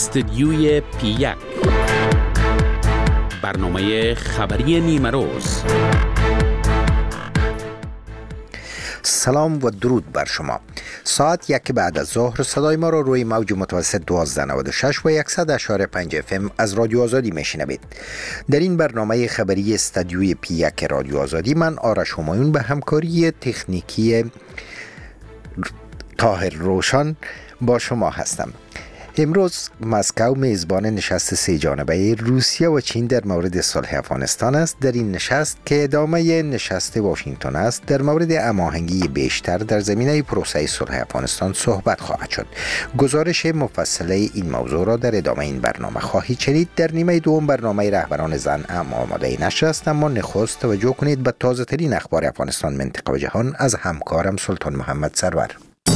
استدیوی پی1 برنامه خبری نیمه روز. سلام و درود بر شما. ساعت 1 بعد از ظهر صدای ما را روی موج متوسط 1296 و 100.5 FM از رادیو آزادی میشنوید. در این برنامه خبری استدیوی پی1 رادیو آزادی من آرش همایون به همکاری تکنیکی طاهر روشن با شما هستم. امروز مسکو میزبان نشست سه جانبه روسیه و چین در مورد صلح افغانستان است. در این نشست که ادامه نشست واشنگتن است، در مورد هماهنگی بیشتر در زمینه پروسه صلح افغانستان صحبت خواهد شد. گزارش مفصل این موضوع را در ادامه این برنامه خواهید شنید. در نیمه دوم برنامه رهبران زن هم آماده نشست، اما نخست توجه کنید به تازه ترین اخبار افغانستان، منطقه و جهان از همکارم سلطان محمد سرور.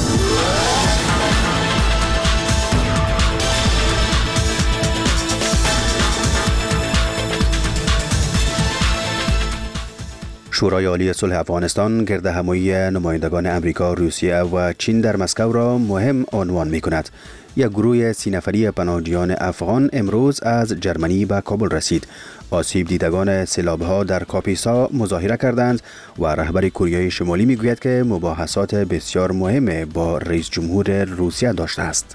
شورای عالی صلح افغانستان گرد همایی نمایندگان امریکا، روسیه و چین در مسکو را مهم عنوان می کند. یک گروه 30 نفری پناهجویان افغان امروز از جرمنی به کابل رسید. آسیب دیدگان سیلاب‌ها در کاپیسا مظاهره کردند و رهبر کره شمالی می گوید که مباحثات بسیار مهم با رئیس جمهور روسیه داشته است.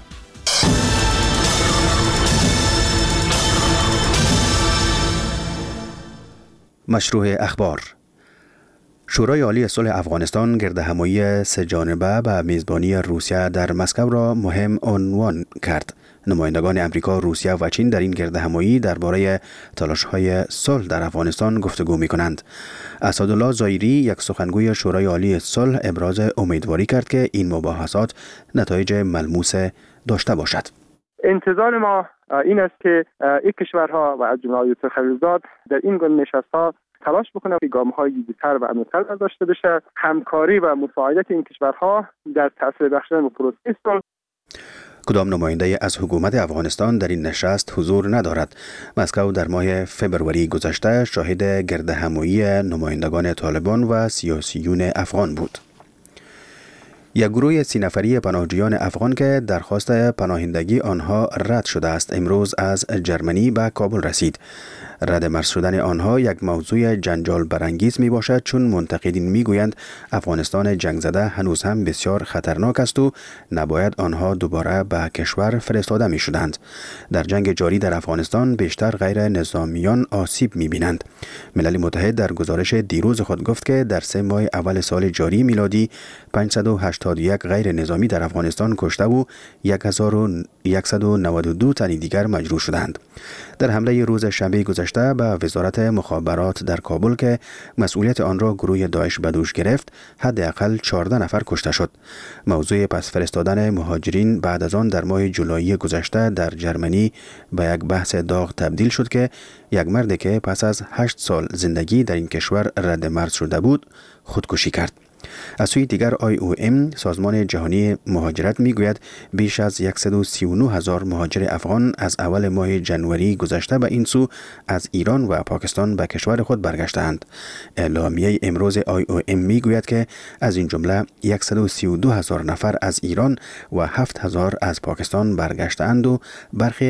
مشروع اخبار. شورای عالی صلح افغانستان گرد همایی سه جانبه به میزبانی روسیه در مسکو را مهم عنوان کرد. نمایندگان امریکا، روسیه و چین در این گرد همایی درباره تلاش‌های صلح در افغانستان گفتگو می‌کنند. اسدالله ظاهری، یک سخنگوی شورای عالی صلح، ابراز امیدواری کرد که این مباحثات نتایج ملموس داشته باشد. انتظار ما این است که این کشورها و از جمله ایالات متحده آمریکا در این گونه نشست‌ها تلاش بکنه که گام‌های جدی‌تر و عمیق‌تر داشته بشه. همکاری و مساعدت این کشورها در تأثیر بخشیدن به پروسه صلح. کدام نماینده از حکومت افغانستان در این نشست حضور ندارد. مسکو در ماه فبروری گذشته شاهد گرد همایی نمایندگان طالبان و سیاسیون افغان بود. یک گروه 30 نفری پناهجویان افغان که درخواست پناهندگی آنها رد شده است، امروز از جرمنی به کابل رسید. رد مرز شدن آنها یک موضوع جنجال برانگیز می باشد، چون منتقدین می گویند افغانستان جنگ زده هنوز هم بسیار خطرناک است و نباید آنها دوباره به کشور فرستاده می شدند. در جنگ جاری در افغانستان بیشتر غیر نظامیان آسیب می بینند. ملل متحد در گزارش دیروز خود گفت که در 3 ماه اول سال جاری میلادی 581 غیر نظامی در افغانستان کشته و 1192 تن دیگر مجروح شدند. در حمله روز شنبه گذشته به وزارت مخابرات در کابل که مسئولیت آن را گروه داعش به دوش گرفت، حداقل 14 نفر کشته شد. موضوع پس فرستادن مهاجرین بعد از آن در ماه جولای گذشته در جرمنی به یک بحث داغ تبدیل شد که یک مرد که پس از 8 سال زندگی در این کشور رد مرز شده بود، خودکشی کرد. از سوی دیگر IOM، سازمان جهانی مهاجرت، میگوید بیش از 139,000 مهاجر افغان از اول ماه جنوری گذشته به این سو از ایران و پاکستان به کشور خود برگشتند. اعلامیه امروز IOM میگوید که از این جمله 132,000 نفر از ایران و 7,000 از پاکستان برگشتند و برخی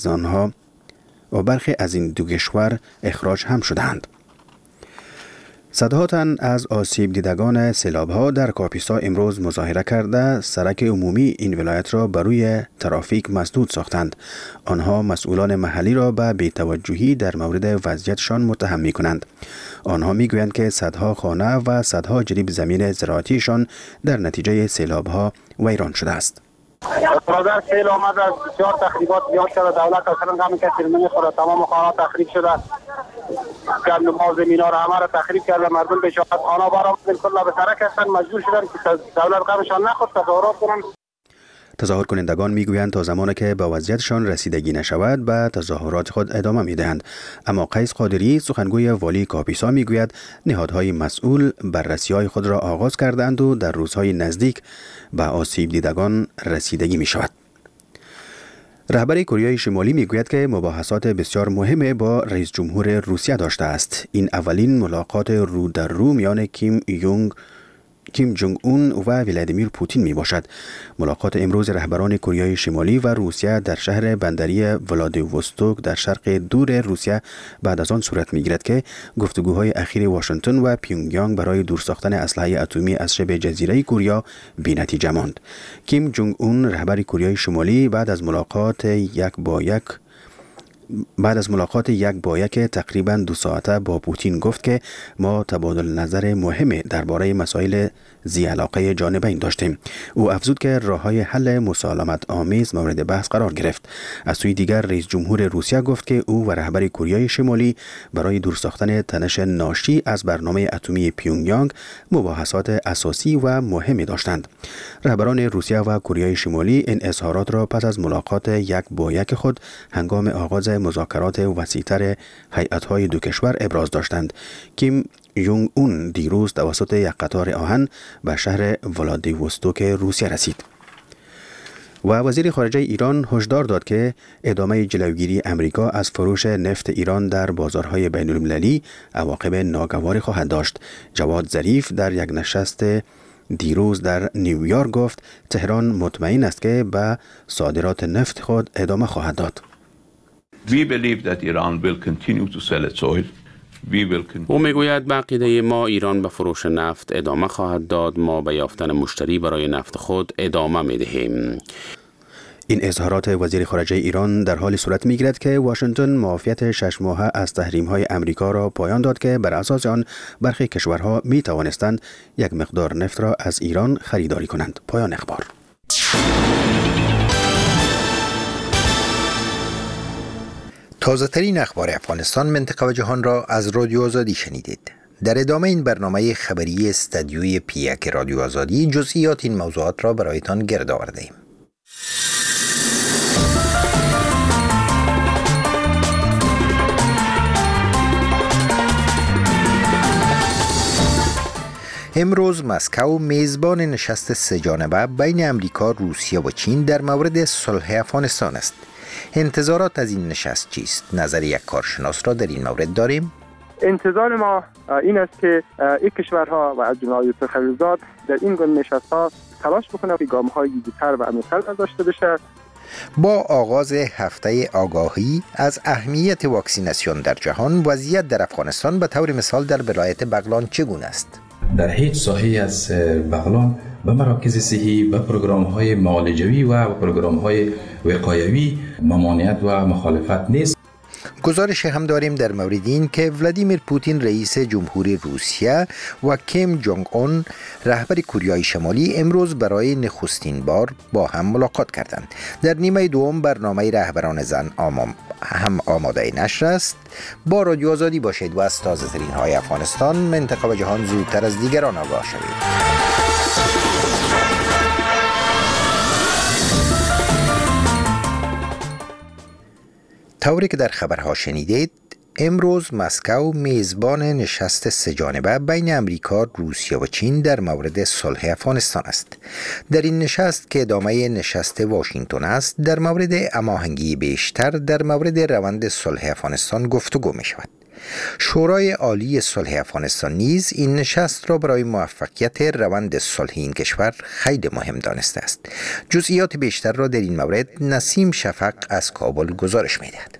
از این دو کشور اخراج هم شدند. صدها تن از آسیب دیدگان سیلاب‌ها در کاپیسا امروز مظاهره کرده سرک عمومی این ولایت را بر روی ترافیک مسدود ساختند. آنها مسئولان محلی را به بی‌توجهی در مورد وضعیتشان متهم می‌کنند. آنها می‌گویند که صدها خانه و صدها جریب زمین زراعتیشان در نتیجه سیلاب‌ها ویران شده است. برادر سیل آمد، از بسیار تخریبات زیاد شده. دولت اصلا هم کسی نمیخوره، تمام خانه تخریب شده. گند ما زمینا را همه را تخریب کرده. مردم بشاعت خانه بارا کلا به سرک هستن، مجبور شدن که دولت قبلشان نخود تظاهرات کنن. تظاهر کنندگان میگویند تا زمانی که به وضعیتشان رسیدگی نشود به تظاهرات خود ادامه میدهند. اما قیس قادری، سخنگوی والی کاپیسا، میگوید نهادهای مسئول بررسی‌های خود را آغاز کردند و در روزهای نزدیک به آسیب دیدگان رسیدگی می شود. رهبر کره شمالی میگوید که مباحثات بسیار مهم با رئیس جمهور روسیه داشته است. این اولین ملاقات رو در رو میان کیم یونگ کیم جونگ اون و ولادیمیر پوتین می باشد. ملاقات امروز رهبران کره شمالی و روسیه در شهر بندری ولادیوستوک در شرق دور روسیه بعد از آن صورت می گیرد که گفتگوهای اخیر واشنگتن و پیونگیانگ برای دور ساختن اسلحه اتمی از شبه جزیره کره بی‌نتیجه ماند. کیم جونگ اون رهبر کره شمالی بعد از ملاقات یک با یک تقریباً 2 ساعته با پوتین گفت که ما تبادل نظر مهم درباره مسائل ذی علاقه جانبین داشتیم. او افزود که راه‌های حل مسالمت آمیز مورد بحث قرار گرفت. از سوی دیگر رئیس جمهور روسیه گفت که او و رهبر کره شمالی برای دور ساختن تنش ناشی از برنامه اتمی پیونگیانگ مباحثات اساسی و مهمی داشتند. رهبران روسیه و کره شمالی این اظهارات را پس از ملاقات یک با یک خود هنگام آغاز مذاکرات وسیع‌تر هیئت‌های دو کشور ابراز داشتند. کیم جونگ اون دیروز توسط یک قطار آهن به شهر ولادیوستوک روسیه رسید. و وزیر خارجه ایران هشدار داد که ادامه جلوگیری امریکا از فروش نفت ایران در بازارهای بین‌المللی عواقب ناگواری خواهد داشت. جواد ظریف در یک نشست دیروز در نیویورک گفت تهران مطمئن است که به صادرات نفت خود ادامه خواهد داد. We believe that Iran will continue to sell its oil. او میگوید به عقیده ما ایران به فروش نفت ادامه خواهد داد. ما به یافتن مشتری برای نفت خود ادامه میدهیم. این اظهارات وزیر خارجه ایران در حال صورت میگیرد که واشنگتن معافیت 6 ماهه از تحریم‌های امریکا را پایان داد که بر اساس آن برخی کشورها می توانستند یک مقدار نفت را از ایران خریداری کنند. پایان اخبار. تازه ترین اخبار افغانستان، منطقه و جهان را از رادیو آزادی شنیدید. در ادامه این برنامه خبری استدیوی پیک رادیو آزادی جزئیات این موضوعات را برایتان گرد آورده‌ایم. امروز مسکو میزبان نشست 3 جانبه بین امریکا، روسیه و چین در مورد صلح افغانستان است. انتظارات از این نشست چیست؟ نظر یک کارشناس را در این مورد داریم. انتظار ما این است که این کشورها و از جمله ایالات خلیج در این گونه نشست‌ها تلاش بکنند که گام‌های جدی‌تر و عمیق‌تر برداشته بشه. با آغاز هفته آگاهی از اهمیت واکسیناسیون در جهان، وضعیت در افغانستان به طور مثال در ولایت بغلان چگونه است؟ در هیچ ساحه‌ای از بغلان به مراکز صحی، به پروگرام‌های معالجوی و پروگرام‌های وقایوی ممانعت و مخالفت نیست. گزارش هم داریم در مورد این که ولادیمیر پوتین رئیس جمهوری روسیه و کیم جونگ اون رهبر کره شمالی امروز برای نخستین بار با هم ملاقات کردند. در نیمه دوم برنامه رهبران زن هم آماده نشر است. با رادیو آزادی باشید و از تازه ترین های افغانستان، منطقه و جهان زودتر از دیگران آگاه شوید. طوری که در خبرها شنیدید، امروز مسکو میزبان نشست 3 جانبه بین امریکا، روسیه و چین در مورد صلح افغانستان است. در این نشست که ادامه نشست واشنگتن است، در مورد هماهنگی بیشتر در مورد روند صلح افغانستان گفتگو می شود. شورای عالی صلح افغانستان نیز این نشست را برای موفقیت روند صلح این کشور خیلی مهم دانسته است. جزئیات بیشتر را در این مورد نسیم شفق از کابل گزارش می‌دهد.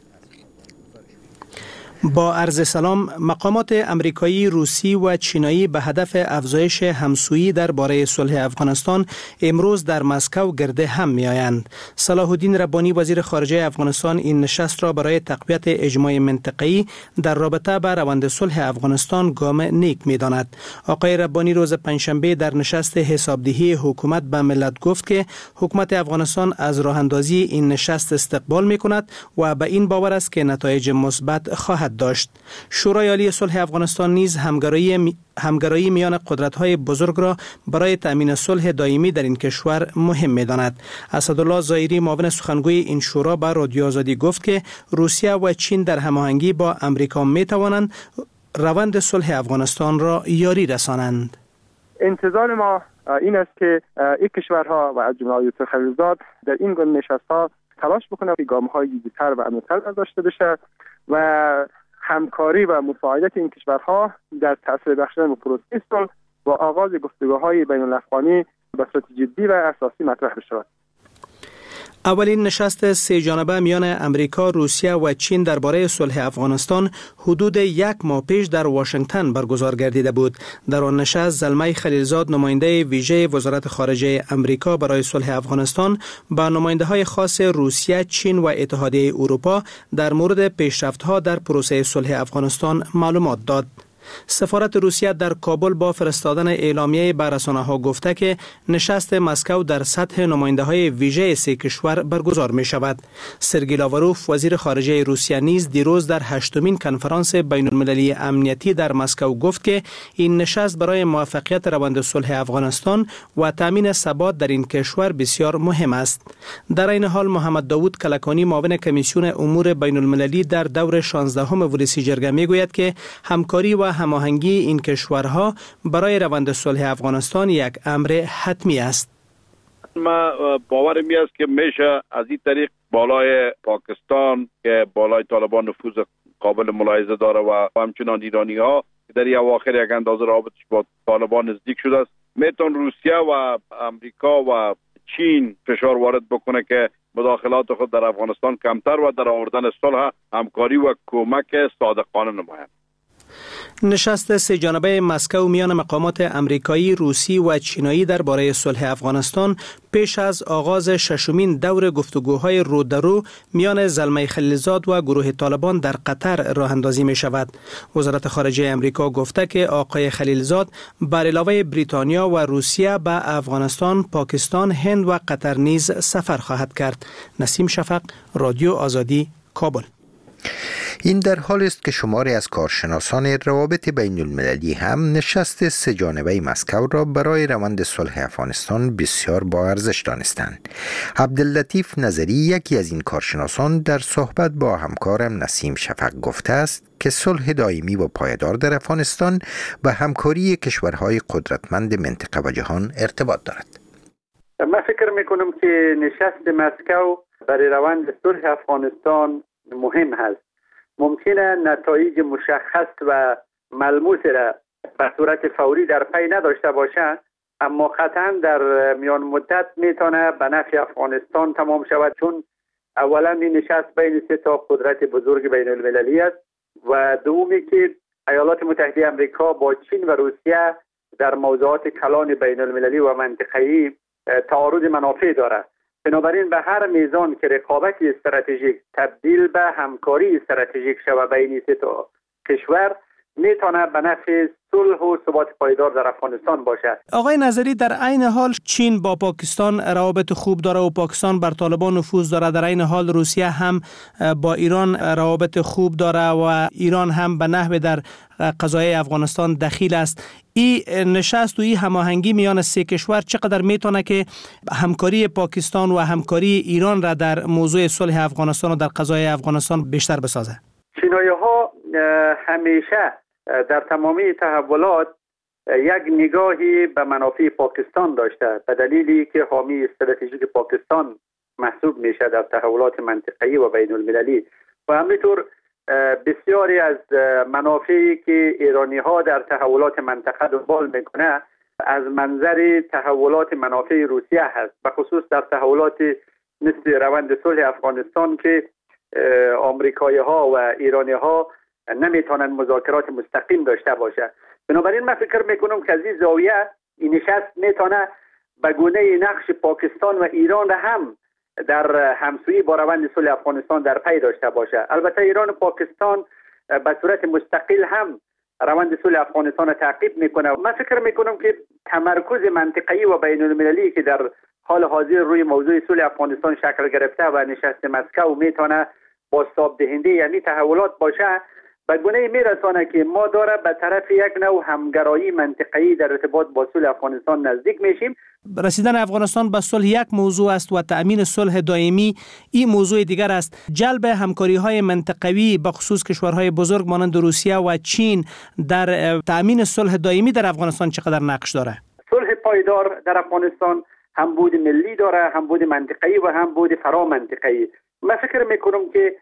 با عرض سلام، مقامات امریکایی، روسی و چینایی به هدف افزایش همسویی درباره صلح افغانستان امروز در مسکو گرد هم می‌آیند. صلاح الدین ربانی وزیر خارجه افغانستان این نشست را برای تقویت اجماع منطقه‌ای در رابطه با روند صلح افغانستان گام نیک می‌داند. آقای ربانی روز پنجشنبه در نشست حسابدهی حکومت به ملت گفت که حکومت افغانستان از راه‌اندازی این نشست استقبال می‌کند و به این باور است که نتایج مثبت خواهد داشت. شورای عالی صلح افغانستان نیز همگرایی میان قدرت‌های بزرگ را برای تأمین صلح دائمی در این کشور مهم می‌داند. اسدالله ظاهری معاون سخنگوی این شورا به رادیو آزادی گفت که روسیه و چین در هماهنگی با امریکا می‌توانند روند صلح افغانستان را یاری رسانند. انتظار ما این است که این کشورها و از جمله ایالات خلیج در این گونه نشست‌ها تلاش بکنند که گام‌های جدی‌تر و عمیق‌تر برداشته بشه و همکاری و مساعدت این کشورها در تأثیر بخشیدن به پروسه صلح و آغاز گفتگوهای بین الافغانی به صورت جدی و اساسی مطرح بشود. اولین نشست سه جانبه میان امریکا، روسیه و چین درباره صلح افغانستان حدود 1 ماه پیش در واشنگتن برگزار گردیده بود. در آن نشست زلمه خلیلزاد، نماینده ویژه وزارت خارجه امریکا برای صلح افغانستان، با نماینده‌های خاص روسیه، چین و اتحادیه اروپا در مورد پیشرفت‌ها در پروسه صلح افغانستان معلومات داد. سفارت روسیه در کابل با فرستادن اعلامیه به رسانه‌ها گفته که نشست مسکو در سطح نماینده‌های ویژه سه کشور برگزار می‌شود. سرگئی لاوروف، وزیر خارجه روسیه، نیز دیروز در 8مین کنفرانس بین‌المللی امنیتی در مسکو گفت که این نشست برای موفقیت روند صلح افغانستان و تامین ثبات در این کشور بسیار مهم است. در این حال محمد داوود کلکانی، معاون کمیسیون امور بین‌المللی در دور 16ام ورودی جرگه میگوید که همکاری و هماهنگی این کشورها برای روند صلح افغانستان یک امر حتمی است. ما باورم است که میشه از این طریق بالای پاکستان که بالای طالبان نفوذ قابل ملاحظه داره و همچنان ایرانی ها که در اواخر یک اندازه رابطش با طالبان نزدیک شده است، میتون روسیه و امریکا و چین فشار وارد بکنه که مداخلات خود در افغانستان کمتر و در آوردن صلح همکاری و کمک صادقانه نمایند. نشست سه جانبه مسکو میان مقامات امریکایی، روسی و چینایی درباره صلح افغانستان پیش از آغاز 6مین دور گفتگوهای رو در رو میان زلمه خلیلزاد و گروه طالبان در قطر راه اندازی می شود. وزارت خارجه امریکا گفته که آقای خلیلزاد بر علاوه بریتانیا و روسیه به افغانستان، پاکستان، هند و قطر نیز سفر خواهد کرد. نسیم شفق، رادیو آزادی، کابل. این در حال است که شماری از کارشناسان روابط بین المللی هم نشست سه جانبه مسکو را برای روند صلح افغانستان بسیار با ارزش دانستند. عبداللطیف نظری، یکی از این کارشناسان، در صحبت با همکارم نسیم شفق گفته است که صلح دائمی و پایدار در افغانستان به همکاری کشورهای قدرتمند منطقه و جهان ارتباط دارد. من فکر میکنم که نشست مسکو برای روند صلح افغانستان مهم هست. ممکنه نتایج مشخص و ملموس را به صورت فوری در پی نداشته باشه، اما قطعا در میان مدت میتونه به نفع افغانستان تمام شود، چون اولا این نشست بین سه تا قدرت بزرگ بین المللی است و دومی که ایالات متحده آمریکا با چین و روسیه در موضوعات کلان بین المللی و منطقه‌ای تعارض منافع دارد. بنابراین به هر میزان که رقابت استراتژیک تبدیل به همکاری استراتژیک شود بین سه تا کشور، میتونه به نفع صلح و ثبات پایدار در افغانستان باشد. آقای نظری، در عین حال چین با پاکستان روابط خوب داره و پاکستان بر طالبان نفوذ داره. در عین حال روسیه هم با ایران روابط خوب داره و ایران هم به نحو در قضایای افغانستان دخیل است. این نشست و این هماهنگی میان سه کشور چقدر میتونه که همکاری پاکستان و همکاری ایران را در موضوع صلح افغانستان و در قضایای افغانستان بیشتر بسازه؟ چینایی‌ها همیشه در تمامی تحولات یک نگاهی به منافع پاکستان داشته، به دلیلی که حامی استراتژیک پاکستان محسوب میشه در تحولات منطقه‌ای و بین المللی و همینطور بسیاری از منافعی که ایرانی ها در تحولات منطقه دنبال میکنه از منظر تحولات منافع روسیه هست، به خصوص در تحولات مثل روند صلح افغانستان که آمریکایی ها و ایرانی ها نمیتونن مذاکرات مستقیم داشته باشه. بنابراین من فکر میکنم که از این زاویه این نشست میتونه به گونه نقش پاکستان و ایران هم در همسویی با روند صلح افغانستان در پی داشته باشه. البته ایران و پاکستان به صورت مستقل هم روند صلح افغانستان را تعقیب میکنه. من فکر میکنم که تمرکز منطقه‌ای و بین المللی که در حال حاضر روی موضوع صلح افغانستان شکل گرفته و نشست مسکو میتونه بازتاب دهنده یعنی تحولات باشه، به گونه میرسانه که ما داره به طرف یک نوع همگرایی منطقه‌ای در ارتباط با صلح افغانستان نزدیک میشیم. رسیدن افغانستان به صلح یک موضوع است و تأمین صلح دائمی این موضوع دیگر است. جلب همکاری‌های منطقوی به خصوص کشورهای بزرگ مانند روسیه و چین در تأمین صلح دائمی در افغانستان چقدر نقش داره؟ صلح پایدار در افغانستان هم بود ملی داره، هم بود منطقه‌ای و هم بود فرامنطقه‌ای. من فکر میکنم که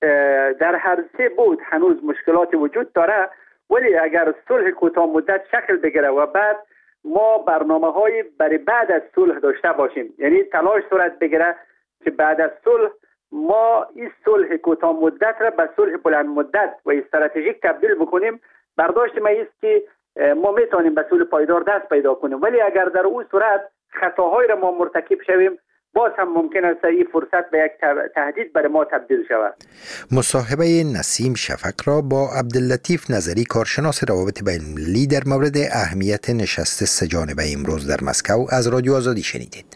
در هر سه بود هنوز مشکلات وجود داره، ولی اگر صلح کوتاه مدت شکل بگیره و بعد ما برنامه‌های برای بعد از صلح داشته باشیم. یعنی تلاش صورت بگیره که بعد از صلح ما این صلح کوتاه مدت را به صلح بلند مدت و استراتژیک تبدیل بکنیم. برداشت ما است که ما میتونیم به صلح پایدار دست پیدا کنیم، ولی اگر در اون صورت خطاهای را ما مرتکب شویم باز هم ممکن است این فرصت به یک تهدید برای ما تبدیل شود. مصاحبه نسیم شفق را با عبداللطیف نظری کارشناس روابط بین المللی در مورد اهمیت نشست سه‌جانبه امروز در مسکو از رادیو آزادی شنیدید.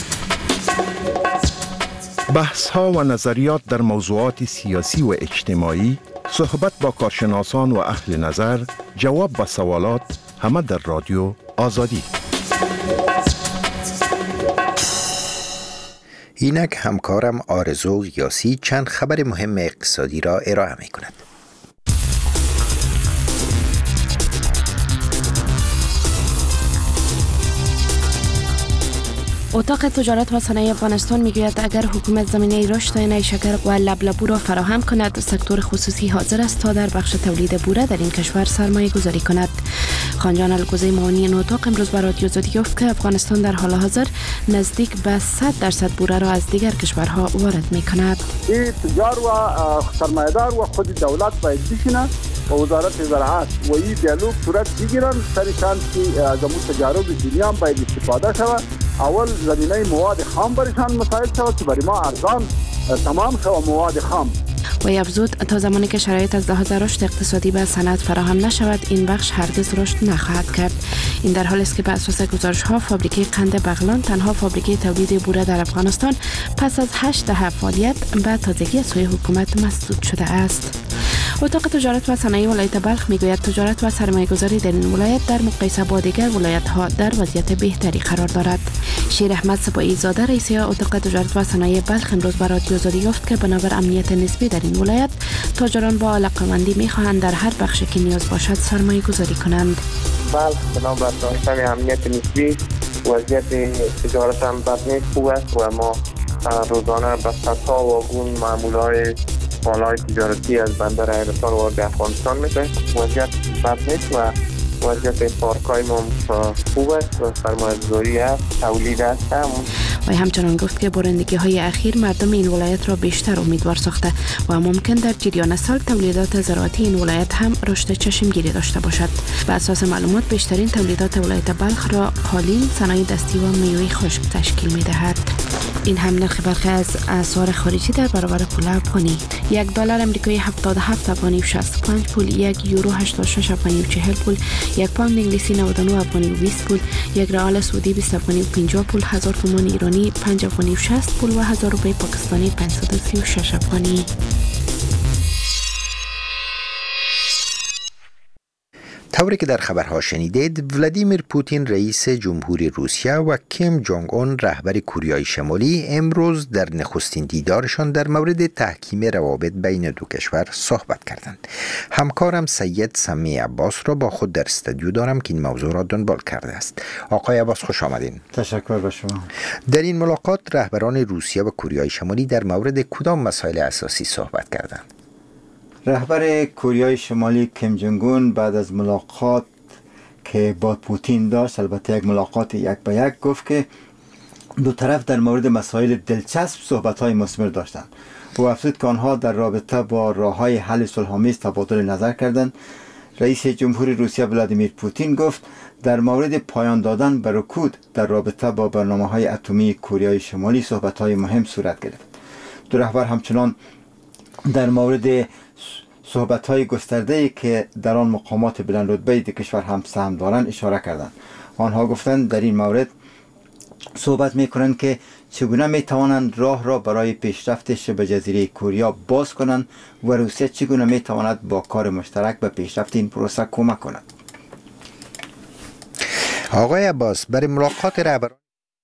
بحث‌ها و نظریات در موضوعات سیاسی و اجتماعی، صحبت با کارشناسان و اهل نظر، جواب به سوالات، همه در رادیو آزادی. اینک همکارم آرزو غیاسی چند خبر مهم اقتصادی را ارائه می کند. اتاق تجارت و صنایع افغانستان میگوید اگر حکومت زمینه رشد نیشکر و لبلبو را فراهم کند، سکتور خصوصی حاضر است تا در بخش تولید بوره در این کشور سرمایه گذاری کند. خانجان الگوزی معاونی این اتاق امروز به رادیو آزادی گفت که افغانستان در حال حاضر نزدیک به 100% بوره را از دیگر کشورها وارد می کند. این تجار و سرمایه‌دار و خود دولت باید بشینند و وزارت زراعت و این دیالوگ صورت بگیرند سرشان که از امور تجارت دنیا هم باید استفاده شود. اول زمینه مواد خام برشان مساعد شود که برای ما ارزان تمام شود مواد خام. و افزود تا زمانی که شرایط از لحاظ رشد اقتصادی به صنعت فراهم نشود، این بخش هرگز رشد نخواهد کرد. این در حالی است که بر اساس گزارش‌ها فابریکه قند بغلان، تنها فابریکه تولید بوره در افغانستان، پس از 8 دهه فعالیت به تازگی از سوی حکومت مسدود شده است. اتاق تجارت و صنایع ولایت بلخ میگوید تجارت و سرمایه‌گذاری در این ولایت در مقایسه با دیگر ولایت‌ها در وضعیت بهتری قرار دارد. شیر احمد سپاهی زاده رئیس اتاق تجارت و صنایع بلخ امروز به رادیو آزادی گفت که بنابر امنیت نسبی در این ولایت، تاجران با علاقه‌مندی می‌خواهند در هر بخشی که نیاز باشد سرمایه‌گذاری کنند. بلخ بنابر داشتن امنیت نسبی وضعیت تجارت هم بد نیست، خوب است و ما روزانه به صدها واگن معمول‌های مال‌های تجارتی از بندر ایران وارد افغانستان میشه. وضعیت بد نیست و وضعیت پارک‌های ما خوب است و سرمایه‌گذاری است، تولید است. و همچنان گفت که بارندگی‌های اخیر مردم این ولایت را بیشتر امیدوار ساخته و ممکن در جریان سال تولیدات زراعتی این ولایت هم رشد چشمگیری داشته باشد. بر اساس معلومات بیشترین تولیدات ولایت بلخ را قالین، صنایع دستی و میوه خشک تشکیل می‌دهد. این هم نرخ برخی از اسعار خارجی در برابر پول افغانی: $1 آمریکایی 77 افغانی و 65 پول، €1 86 افغانی و 40 پول، یک پوند انگلیسی 99 افغانی و 20 پول، یک ریال سعودی 20 افغانی و 50 پول، 1000 تومان ایرانی 5 افغانی و 60 پول و 1000 روپیه پاکستانی 536 افغانی. طوری که در خبرها شنیدید، ولادیمیر پوتین رئیس جمهوری روسیه و کیم جونگ اون رهبر کره شمالی امروز در نخستین دیدارشان در مورد تحکیم روابط بین دو کشور صحبت کردند. همکارم سید سمی عباس را با خود در استودیو دارم که این موضوع را دنبال کرده است. آقای عباس خوش آمدین. تشکر به شما. در این ملاقات رهبران روسیه و کره شمالی در مورد کدام مسائل اساسی صحبت کردند؟ رهبر کره شمالی کیم جونگ اون بعد از ملاقات که با پوتین داشت، البته یک ملاقات یک به یک، گفت که دو طرف در مورد مسائل دلچسب صحبت‌های مثمر داشتند و افزود که آنها در رابطه با راه‌های حل صلح‌آمیز تبادل نظر کردند. رئیس جمهوری روسیه ولادیمیر پوتین گفت در مورد پایان دادن به رکود در رابطه با برنامه‌های اتمی کره شمالی صحبت‌های مهم صورت گرفت. دو رهبر همچنان در مورد صحبت‌های گسترده‌ای که در آن مقامات بلند رتبه دو کشور هم سهم دارند اشاره کردند. آنها گفتند در این مورد صحبت می‌کنند که چگونه می‌توانند راه را برای پیشرفت شبه جزیره کره باز کنند و روسیه چگونه می‌تواند با کار مشترک به پیشرفت این پروسه کمک کند. آقای عباس، برای ملاقات رهبران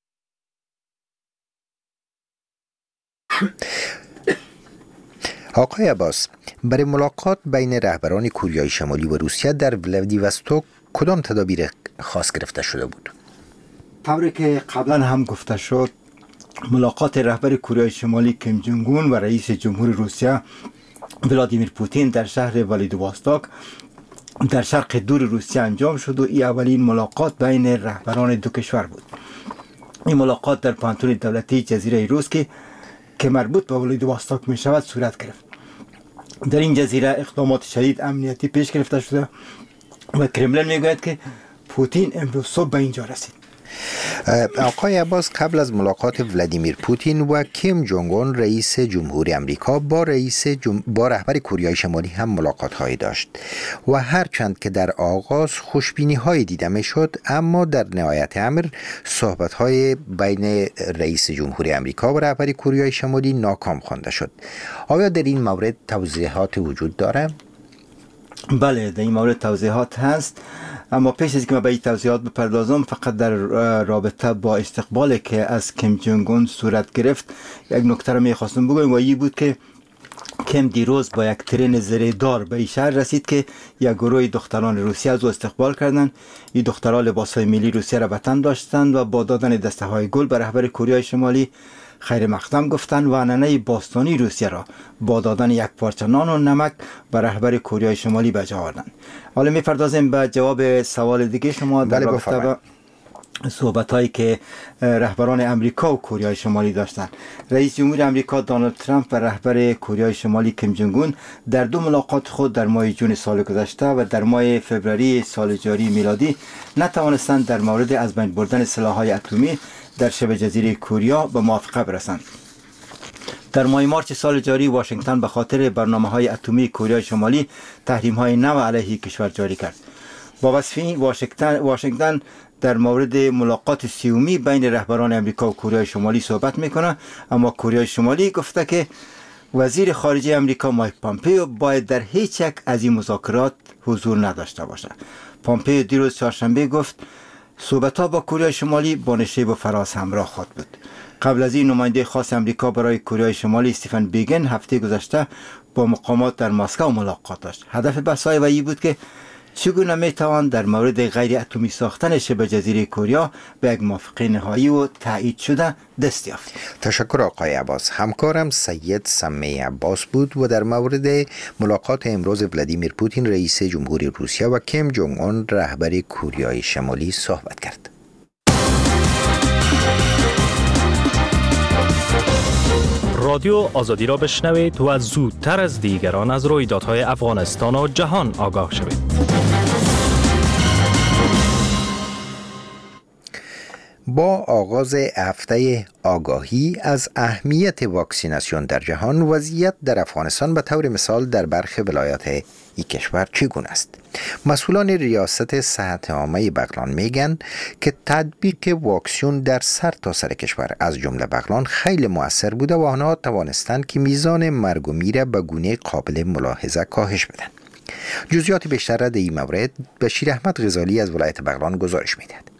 برای ملاقات بین رهبران کره شمالی و روسیه در ولادیوستوک کدام تدابیر خاص گرفته شده بود؟ طوری که قبلا هم گفته شد، ملاقات رهبر کره شمالی کیم جونگ اون و رئیس جمهوری روسیه ولادیمیر پوتین در شهر ولادیوستوک در شرق دور روسیه انجام شد و این اولین ملاقات بین رهبران دو کشور بود. این ملاقات در پانتون دولتی جزیره روس که مربوط به ولادیواستوک می شود صورت گرفت. در این جزیره اقدامات شدید امنیتی پیش گرفته شده و کرملین میگوید که پوتین امروز صبح به اینجا رسید. آقای عباس، قبل از ملاقات ولادیمیر پوتین و کیم جونگ اون رئیس جمهوری امریکا با رهبر کره شمالی هم ملاقات هایی داشت و هرچند که در آغاز خوشبینی های دیده می شد، اما در نهایت امر صحبت های بین رئیس جمهوری امریکا و رهبر کره شمالی ناکام خوانده شد. آیا در این مورد توضیحات وجود داره؟ بله، در این مورد توضیحات هست، اما پیش از که من به این توضیحات بپردازم فقط در رابطه با استقبالی که از کیم جونگ اون صورت گرفت یک نکته را میخواستم بگویم و این بود که کیم دیروز با یک ترین زریدار به این شهر رسید که یک گروه دختران روسیه از او استقبال کردند. این دختران لباسهای ملی روسیه را به تن داشتند و با دادن دسته های گل به رهبر کره شمالی خیر مقدم گفتند و عنعنه باستانی روسیه را با دادن یک پارچه نان و نمک به رهبر کره شمالی به جا آوردند. حالا می‌پردازیم به جواب سوال دیگه شما در رابطه با صحبت‌هایی که رهبران امریکا و کره شمالی داشتند. رئیس جمهور امریکا دونالد ترامپ و رهبر کره شمالی کیم جونگ اون در دو ملاقات خود در ماه جون سال گذشته و در ماه فوریه سال جاری میلادی نتوانستند در مورد از بین بردن سلاح‌های اتمی در شبه جزیره کره به موافقه برسند. در ماه مارس سال جاری واشنگتن به خاطر برنامه‌های اتمی کره شمالی تحریم‌های نو علیه کشور جاری کرد. با وصف این واشنگتن در مورد ملاقات سیومی بین رهبران امریکا و کره شمالی صحبت میکنه، اما کره شمالی گفته که وزیر خارجه امریکا مایک پامپیو باید در هیچ یک از این مذاکرات حضور نداشته باشد. پامپیو دیروز چهارشنبه گفت صحبت‌ها با کره شمالی با نشیب و فراز همراه خواهد بود. قبل از این نماینده خاص امریکا برای کره شمالی استیفن بیگن هفته گذشته با مقامات در مسکو ملاقات داشت. هدف بحث‌های وی بود که چگونه میتوان در مورد غیر اتمی ساختن شبه جزیره کره به یک موافقه نهایی و تایید شده دست یافت. تشکر آقای عباس. همکارم سید سمی عباس بود و در مورد ملاقات امروز ولادیمیر پوتین رئیس جمهوری روسیه و کیم جونگ اون رهبر کره شمالی صحبت کرد. رادیو آزادی را بشنوید و زودتر از دیگران از رویدادهای افغانستان و جهان آگاه شوید. با آغاز هفته آگاهی از اهمیت واکسیناسیون در جهان، وضعیت در افغانستان به طور مثال در برخی ولایات این کشور چگونه است؟ مسئولان ریاست صحت عامه بغلان میگن که تطبیق واکسن در سرتاسر کشور از جمله بغلان خیلی مؤثر بوده و آنها توانستند که میزان مرگ و میر به گونه قابل ملاحظه کاهش بدن. جزئیات بیشتر را در این مورد بشیر احمد غزالی از ولایت بغلان گزارش میدهد.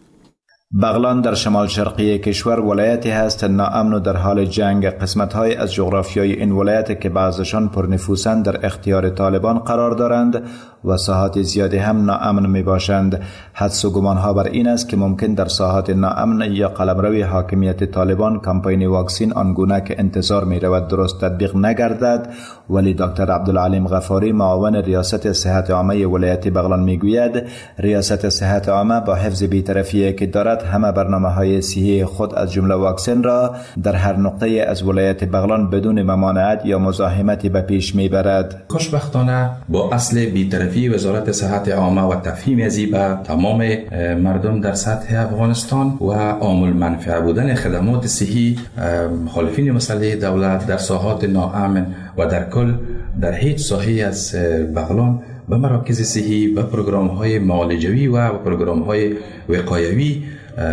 بغلان در شمال شرقی کشور ولایتی هست ناامن و در حال جنگ. قسمت‌های از جغرافیای این ولایت که بعضشان پرنفوذند در اختیار طالبان قرار دارند و ساحات زیادی هم ناامن می باشند. حدس و گمانها بر این است که ممکن در ساحات ناامن یا قلمروی حاکمیت طالبان کمپین واکسین آنگونه که انتظار می رود درست تطبیق نگردد. ولی دکتر عبدالعلیم غفاری معاون ریاست صحت عامه ولایت بغلان می گوید ریاست صحت عامه با حفظ بی‌طرفی که دارد همه برنامه‌های صحی خود از جمله واکسن را در هر نقطه از ولایت بغلان بدون ممانعت یا مزاحمتی به پیش میبرد. خوشبختانه با اصل بی‌طرفی وزارت صحت عامه و تفهیم ازی به تمام مردم در سطح افغانستان و عامل منفعه بودن خدمات صحی مخالفین مسلح دولت در ساحات ناامن و در کل در هیچ ساحه از بغلان به مراکز صحی و پروگرام‌های معالجوی و پروگرام‌های وقایوی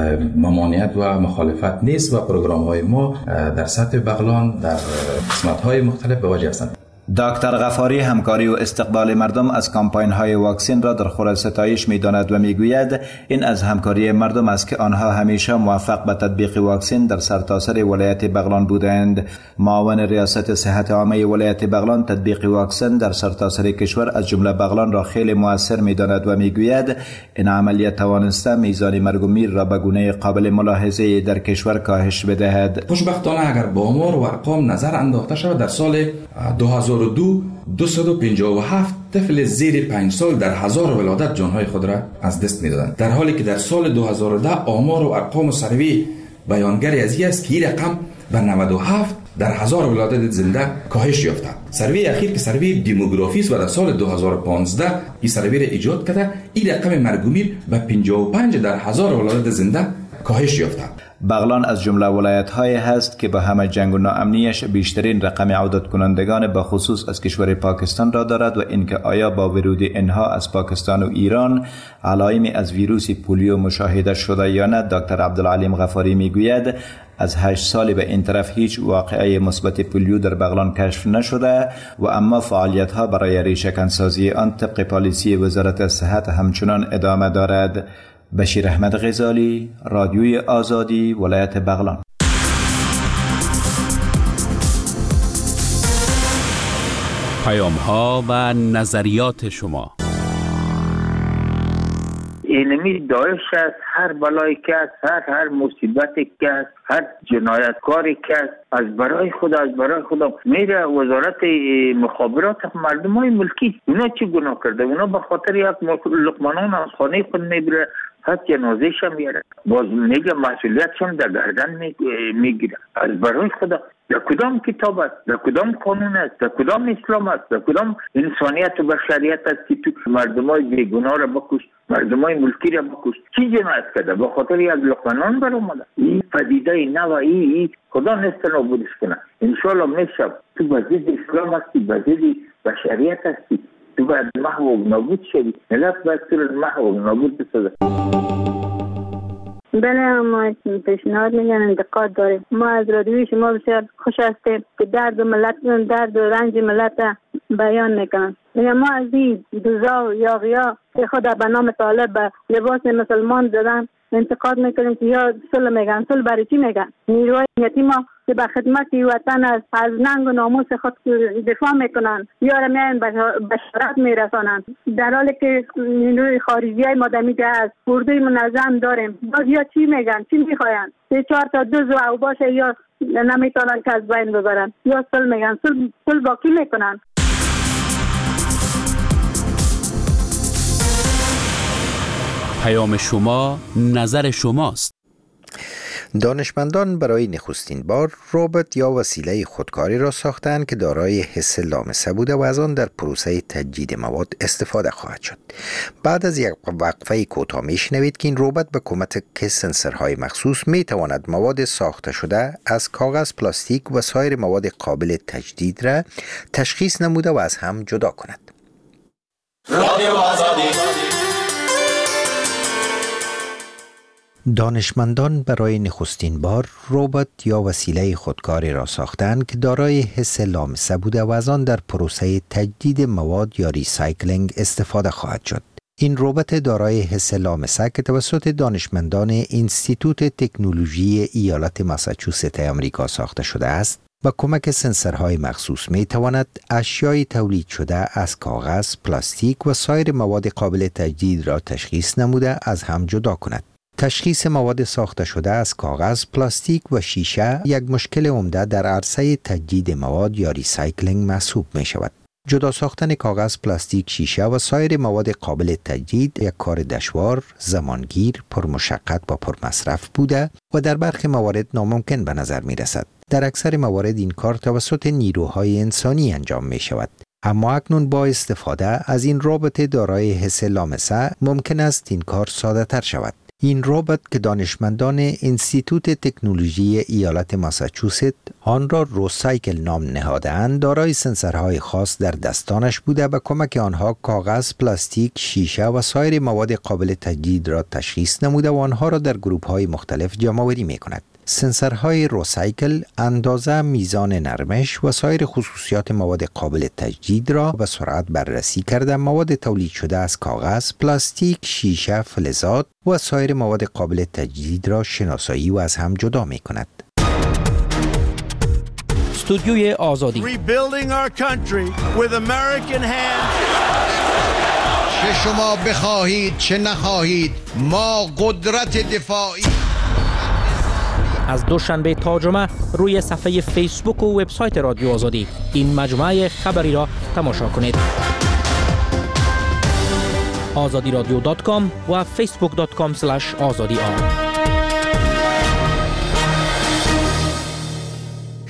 ممانعت و مخالفت نیست و پروگرام‌های ما در سطح بغلان در قسمت‌های مختلف به وجه هستند. دکتر غفاری همکاری و استقبال مردم از کمپاین‌های واکسن را در خور ستایش می‌داند و می‌گوید این از همکاری مردم است که آنها همیشه موفق به تطبیق واکسن در سرتاسر ولایت بغلان بودند. معاون ریاست صحت عامه ولایت بغلان تطبیق واکسن در سرتاسر کشور از جمله بغلان را خیلی مؤثر می‌داند و می‌گوید این عملیات توانسته میزان مرگ و میر را به گونه قابل ملاحظه در کشور کاهش بدهد. خوشبختانه اگر با آمار و ارقام نظر انداخته شود در سال 2000 2002 257 طفل زیر 5 سال در 1000 ولادت جانهای خود را از دست می‌دادند، در حالی که در سال 2010 آمار و ارقام سروی بیانگری از این است که این رقم به 97 در 1000 ولادت زنده کاهش یافته. سروی اخیر که سروی دموگرافی است و در سال 2015 این سروی را ایجاد کرده، این رقم مرگومیر به 55 در 1000 ولادت زنده کاهش یافته. بغلان از جمله ولایت‌هایی هست که با همه جنگ و ناامنیش بیشترین رقم عودت کنندگان به خصوص از کشور پاکستان را دارد و اینکه آیا با ورود اینها از پاکستان و ایران علائمی از ویروس پولیو مشاهده شده یا نه. دکتر عبدالعلیم غفاری میگوید از 8 سال به این طرف هیچ واقعه مثبت پولیو در بغلان کشف نشده و اما فعالیت‌ها برای ریشه‌کنسازی آن طبق پالیسی وزارت صحت همچنان ادامه دارد. بشیر احمد غزالی، رادیوی آزادی، ولایت بغلان. پیام‌ها و نظریات شما. اینمی داعش است، هر بلایی که است، هر مصیبتی که است، هر جنایتکاری که است، از برای خدا میره وزارت مخابرات مردم های ملکی. اونا چی گناه کرده؟ اونا به خاطر یک لقمانان از خانه خود میبره، حتی جنازه‌ش میاره، باز میگه مسئولیتشم در گردن میگیره. از برای خدا در کدام کتاب است، در کدام قانون است، در کدام اسلام است، در کدام انسانیت و بشریت است که تو مردمای بیگناه را بکش، مردمای ملکی را بکش؟ چی جنایت کرده؟ به خاطر یک لقمانان بر اومده. این پدیده نو این خدا نیست نابودش کنه. انشالله میشه. تو بزید اسلام هستی، بزید بشریت هستی، تو باید محو و نابود شدی. ملت باید صورت محو و نابود بسازه. بله، ما پیشنهاد میگن انتقاد داریم. ما از رادیوی شما بسیار خوش هستیم که درد و رنج ملت بیان میکنن. میگن ما از این دوزا و یاغیا که خود به نام طالب به لباس مسلمان دادن انتقاد میکنیم که یا صلح میگن. صلح برای چی میگن؟ نیروهای امنیتی ما که به خدمت وطن از ننگ و ناموس خود دفاع میکنن یا را میان بشارت میرسانن، در حالی که نیروی خارجی های ما دمیده از اردوی منظم داریم. باز یا چی میگن؟ چی میخواین؟ 3-4 تا دوز و باشه یا نمیتونن که از بین ببرن یا صلح میگن. صلح با کی میکنن؟ پیام شما، نظر شماست. دانشمندان برای نخستین بار ربات یا وسیله خودکاری را ساختند که دارای حس لامسه بوده و از آن در پروسه تجدید مواد استفاده خواهد شد. بعد از یک وقفه کوتاه میشنوید که این ربات به کمک سنسورهای مخصوص میتواند مواد ساخته شده از کاغذ، پلاستیک و سایر مواد قابل تجدید را تشخیص نموده و از هم جدا کند. رادیو آزادی. دانشمندان برای نخستین بار ربات یا وسیله خودکاری را ساختند که دارای حس لامسه بوده و از آن در پروسه تجدید مواد یا ریسایکلینگ استفاده خواهد شد. این ربات دارای حس لامسه که توسط دانشمندان انستیتوت تکنولوژی ایالت ماساچوست آمریکا ساخته شده است، با کمک سنسورهای مخصوص می تواند اشیای تولید شده از کاغذ، پلاستیک و سایر مواد قابل تجدید را تشخیص نموده از هم جدا کند. تشخیص مواد ساخته شده از کاغذ، پلاستیک و شیشه یک مشکل عمده در عرصه تجدید مواد یا ریسایکلینگ محسوب می شود. جدا ساختن کاغذ، پلاستیک، شیشه و سایر مواد قابل تجدید یک کار دشوار، زمانگیر، پرمشقت و پرمصرف بوده و در برخی موارد ناممکن به نظر می رسد. در اکثر موارد این کار توسط نیروهای انسانی انجام می شود. اما اکنون با استفاده از این ربات دارای حس لامسه ممکن است این کار ساده تر شود. این ربات که دانشمندان انستیتوت تکنولوژی ایالت ماساچوست آن را روسایکل نام نهاده‌اند، دارای سنسورهای خاص در دستانش بوده و کمک آنها کاغذ، پلاستیک، شیشه و سایر مواد قابل تجدید را تشخیص نموده و آنها را در گروه‌های مختلف جمع‌آوری می‌کند. سنسورهای روسایکل اندازه، میزان نرمش و سایر خصوصیات مواد قابل تجدید را به سرعت بررسی کرده مواد تولید شده از کاغذ، پلاستیک، شیشه، فلزات و سایر مواد قابل تجدید را شناسایی و از هم جدا می کند. استودیوی آزادی. چه شما بخواهید چه نخواهید، ما قدرت دفاعی از دوشنبه تا جمعه روی صفحه فیسبوک و وبسایت رادیو آزادی این مجموعه خبری را تماشا کنید. azadiradyo.com و facebook.com/azadi.